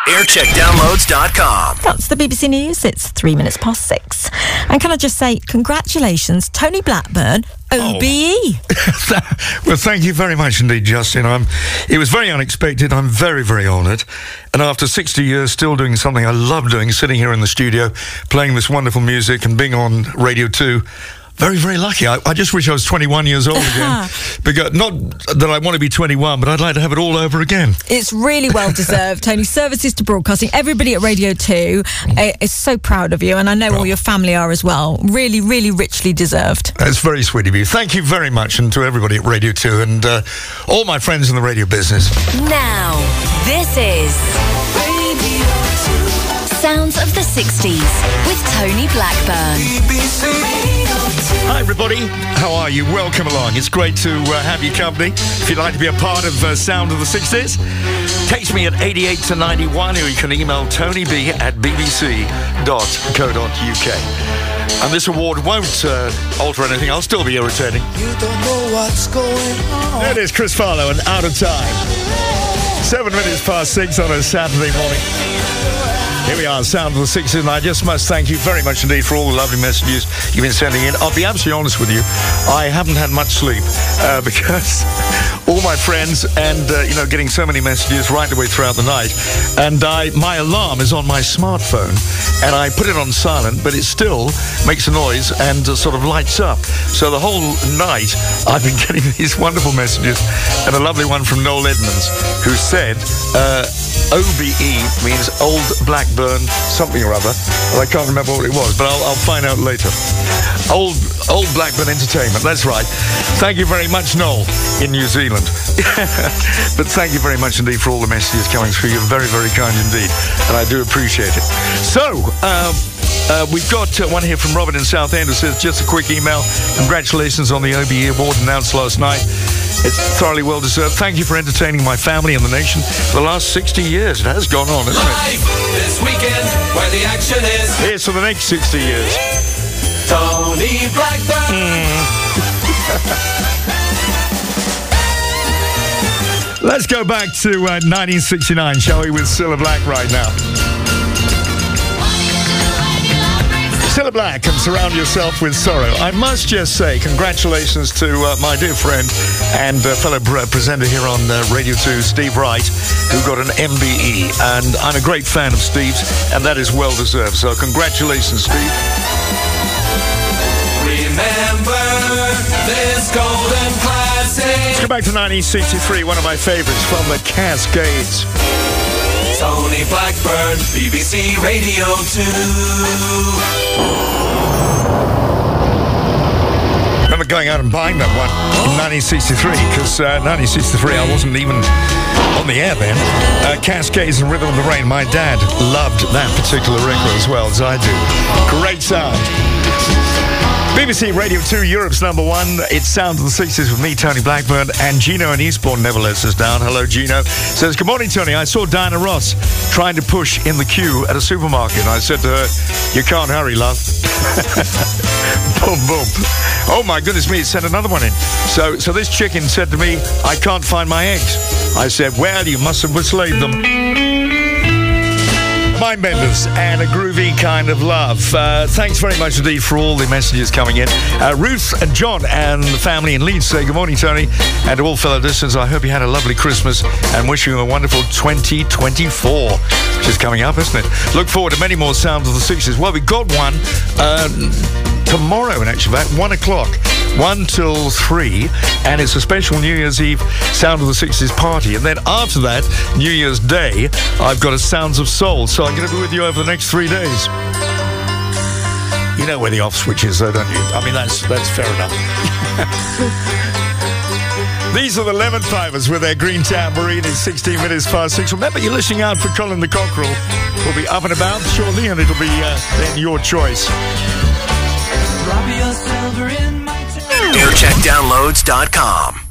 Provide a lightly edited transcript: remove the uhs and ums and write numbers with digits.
Aircheckdownloads.com. That's the BBC News. It's 3 minutes past 6. And can I just say, congratulations, Tony Blackburn, OBE. Well, thank you very much indeed, Justin. It was very unexpected. I'm very, very honoured. And after 60 years, still doing something I love doing, sitting here in the studio, playing this wonderful music and being on Radio 2, very, very lucky. I just wish I was 21 years old again. Because, not that I want to be 21, but I'd like to have it all over again. It's really well deserved, Tony. Services to broadcasting. Everybody at Radio 2 is so proud of you, and I know all your family are as well. Really, really richly deserved. That's very sweet of you. Thank you very much, and to everybody at Radio 2 and all my friends in the radio business. Now, this is Radio 2. Sounds of the 60s with Tony Blackburn. BBC Radio 2. Hi everybody, how are you? Welcome along. It's great to have your company. If you'd like to be a part of Sound of the 60s, text me at 88 to 91, or you can email tonyb@bbc.co.uk. And this award won't alter anything. I'll still be irritating. You don't know what's going on. There it is, Chris Farlow and Out of Time. 7 minutes past 6 on a Saturday morning. Here we are, Sound of the 60s, and I just must thank you very much indeed for all the lovely messages you've been sending in. I'll be absolutely honest with you, I haven't had much sleep because all my friends and, getting so many messages right the way throughout the night. And my alarm is on my smartphone, and I put it on silent, but it still makes a noise and sort of lights up. So the whole night, I've been getting these wonderful messages, and a lovely one from Noel Edmonds, who said, OBE means Old Blackburn something or other, and I can't remember what it was, but I'll find out later. Old Blackburn Entertainment, that's right. Thank you very much, Noel, in New Zealand. But thank you very much indeed for all the messages coming through. You're very, very kind indeed, and I do appreciate it. So, we've got one here from Robert in Southend who says, just a quick email. Congratulations on the OBE award announced last night. It's thoroughly well deserved. Thank you for entertaining my family and the nation for the last 60 years. It has gone on, isn't it? Live this weekend where the action is. Here's for the next 60 years. Tony Blackburn. Let's go back to 1969, shall we, with Cilla Black right now. Cilla Black and Surround Yourself with Sorrow. I must just say congratulations to my dear friend and fellow presenter here on Radio 2, Steve Wright, who got an MBE. And I'm a great fan of Steve's, and that is well deserved. So congratulations, Steve. Remember this golden classic. Let's go back to 1963, one of my favorites from the Cascades. Tony Blackburn, BBC Radio 2. I remember going out and buying that one in 1963, because 1963 I wasn't even on the air then. Cascades and Rhythm of the Rain. My dad loved that particular record as well as I do. Great sound. BBC Radio 2, Europe's number one. It's Sound of the 60s with me, Tony Blackburn, and Gino in Eastbourne never lets us down. Hello, Gino. Says, good morning, Tony. I saw Diana Ross trying to push in the queue at a supermarket. And I said to her, you can't hurry, love. Boom, boom. Oh, my goodness me, it sent another one in. So this chicken said to me, I can't find my eggs. I said, well, you must have mislaid them. Mindbenders and a groovy kind of love. Thanks very much indeed for all the messages coming in. Ruth and John and the family in Leeds say good morning, Tony, and to all fellow listeners, I hope you had a lovely Christmas and wish you a wonderful 2024, which is coming up, isn't it? Look forward to many more Sounds of the 60s. Well, we got one tomorrow, in actual fact, 1 o'clock. 1 till 3, and it's a special New Year's Eve Sound of the 60s party. And then after that, New Year's Day, I've got a Sounds of Soul. So I'm going to be with you over the next 3 days. You know where the off switch is, though, don't you? I mean, that's fair enough. These are the Lemon Fivers with their green tambourine. It's 16 minutes past 6. Remember, you're listening out for Colin the Cockerel. We'll be up and about shortly, and it'll be then your choice. Aircheckdownloads.com.